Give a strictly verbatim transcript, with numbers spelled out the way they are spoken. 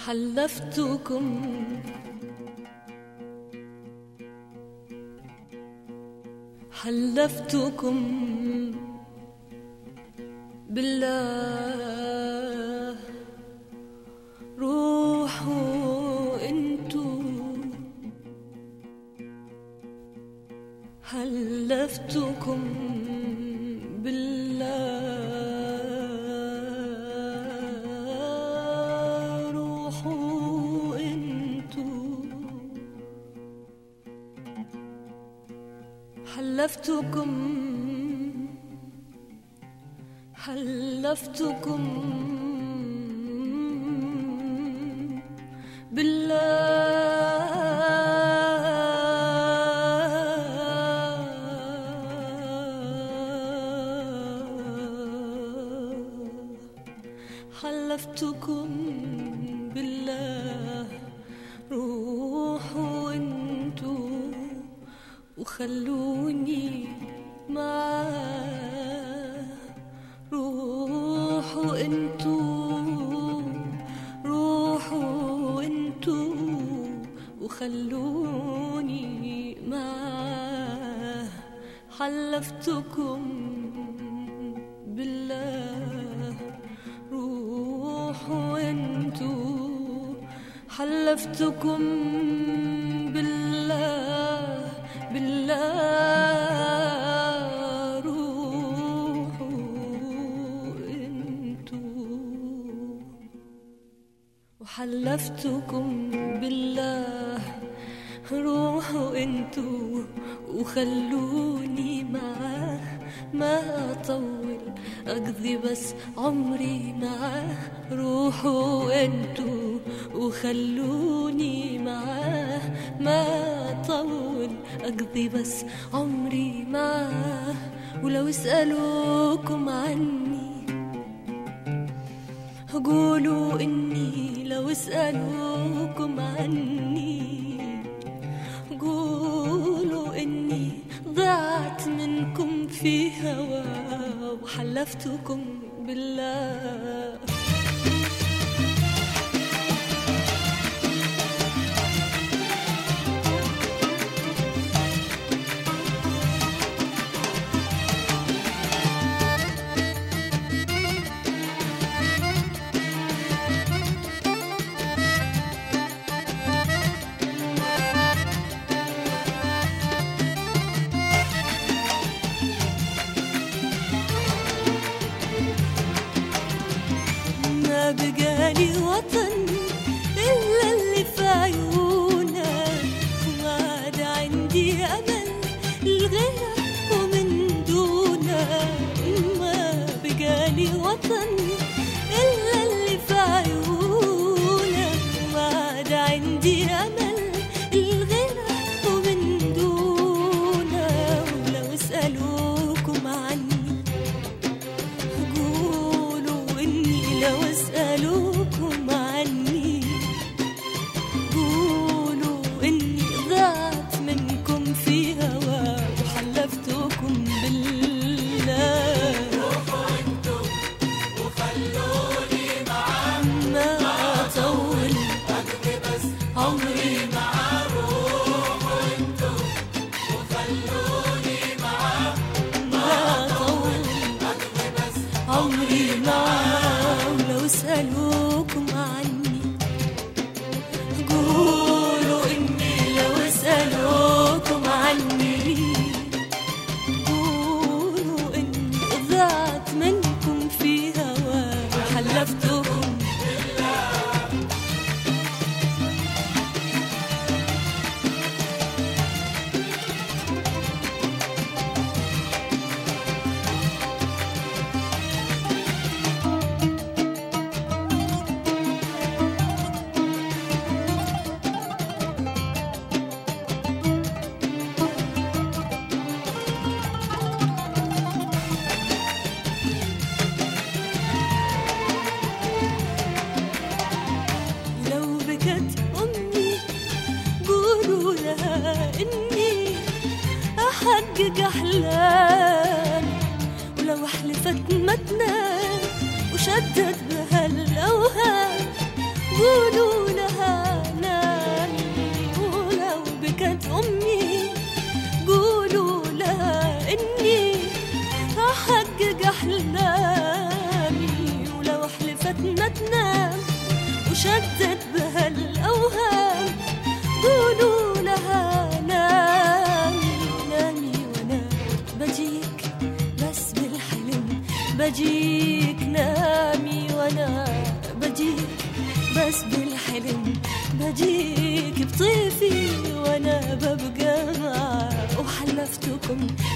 حلفتكم حلفتكم بالله روحوا انتو حلفتكم بالله روحوا انتو حلفتكم حلفتكم بالله حلفتكم بالله روحوا انتو وخلوني معاه روحوا انتو روحوا انتو وخلوني معاه حلفتكم بالله روحوا انتو حلفتكم بالله بالله روحوا انتو وحلفتكم بالله روحوا انتو وخلوني معاه ما اطول اقضي بس عمري معاه روحوا انتو وخلوني معاه ما اطول اقضي بس عمري معاه ولو اسألوكم عني قولوا اني لو اسألوكم عني قولوا اني ضاعت منكم في هوا وحلفتكم بالله بقالي وطن إلا اللي في عيونك وما عاد عندي أمل الغيرك ومن دونك ما بقالي وطن إلا اللي في عيونك وما عاد عندي أمل الغيرك ومن دونك ولو اسألوكم عني لو اسألوكم عني قولوا اني ضاعت منكم في هوا وحلفتكم بالله روحوا انتم وخلوني معاه ما اطول اقضي بس عمري معاه روحوا انتم وخلوني معاه ما اطول اقضي بس عمري معاه اسألوكم عني قولوا اني لو اسألوكم عني قولوا اني ضاعت منكم في هوا حلفتكم إني أحقق أحلام ولو حلفت ما تنام وشدت بهالأوهام قولوا لها نامي، ولو بكت أمي قولوا لها إني أحقق أحلامي، ولو حلفت ما تنام وشدت بها الأوهام قولوا لها نامي نامي وأنا بجيك بس بالحلم بجيك، نامي وأنا بجيك بس بالحلم بجيك، بطيفي وأنا ببقى معه وحلفتكم